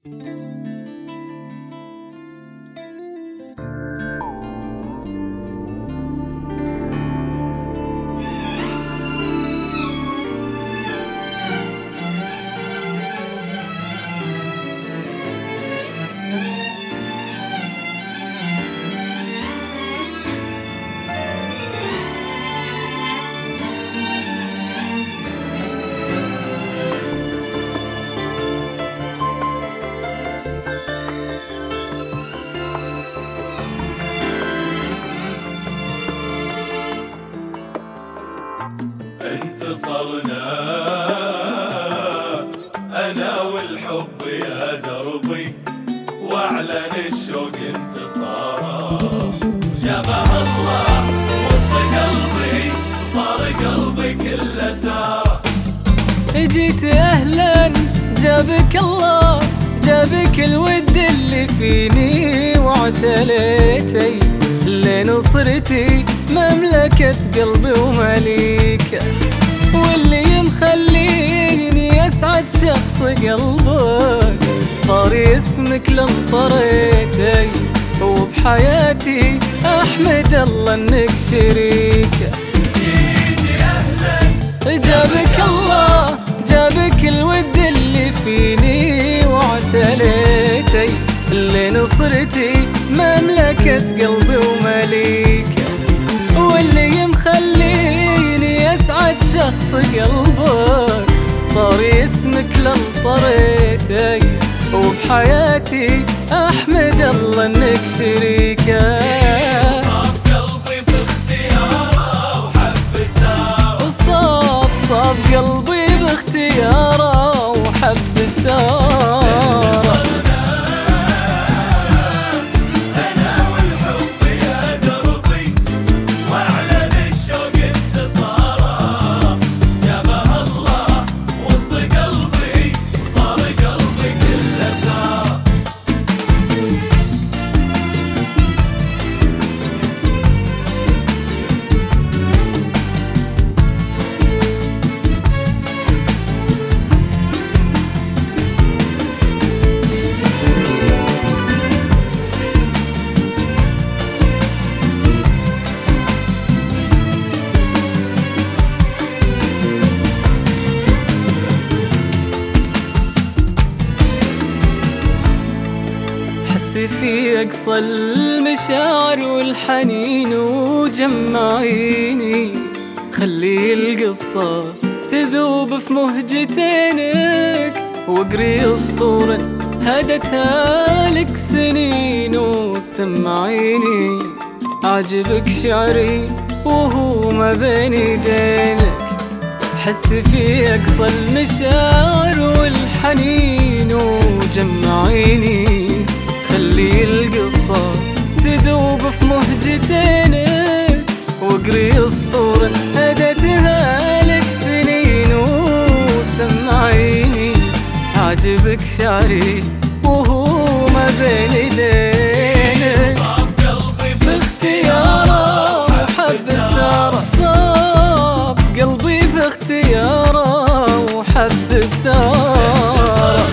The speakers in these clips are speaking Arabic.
انتصرنا أنا والحب يا دربي، وأعلن الشوق انتصاره. جابه الله وسط قلبي، وصار قلبي كله ساره. جيت أهلا جابك الله، جابك الود اللي فيني واعتليتي لنصرتي مملكة قلبي ومليكه، واللي مخليني أسعد شخص قلبك طاري اسمك لانطريتي، وبحياتي أحمد الله إنك شريكه. جابك الله جابك الود اللي فيني واعتليتي لنصرتي مملكة قلبي ومليكه، واللي مخليني أسعد شخص قلبك طاري اسمك لانطريتي، وبحياتي أحمد الله إنك شريكه. صاب قلبي باختياره وحب ساره. أنا والحب يا دربي، وأعلن الشوق انتصاره. جابه الله وسط قلبي، وصار قلبي كله ساره. في أقصى المشاعر والحنين وجمعيني، خلي القصة تذوب في مهجتينك، واقري أسطورة هدتها لك سنين وسمعيني. عجبك شعري وهو ما بين يدينك، حس في أقصى المشاعر والحنين وجمعيني، خلي القصة تذوب في مهجتينك، واقري أسطورة هدتها لك سنين وسمعيني. عجبك شعري وهو ما بين يدينك، صاب قلبي في اختياره وحب ساره. صاب قلبي في اختياره وحب ساره.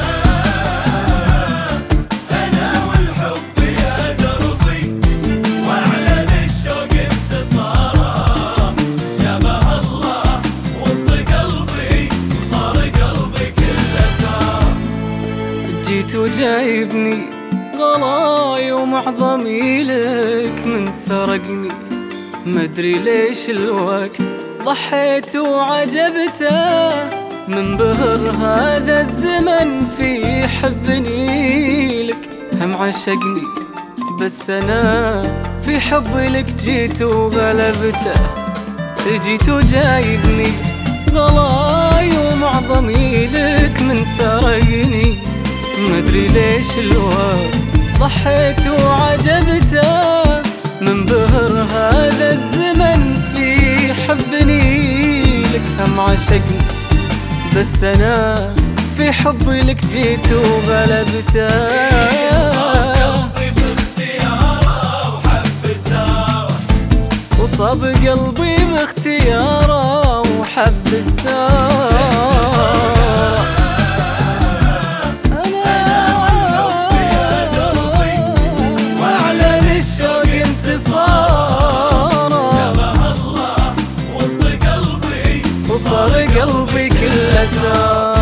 جيت وجايبني غلاي ومعظمي لك من سرقني، مدري ليش الوقت ضحيت وعجبته، من بهر هذا الزمن في حبني لك هم عشقني، بس أنا في حبي لك جيت وغلبته. جيت وجايبني غلاي ومعظمي لك من سرقني، مدري ليش الوقت ضحيت وعجبته، من بهر هذا الزمن في حبني لك هم عشقني، بس أنا في حبي لك جيت وغلبته. وصاب قلبي باختياره وحب الساره. أنا الأسى.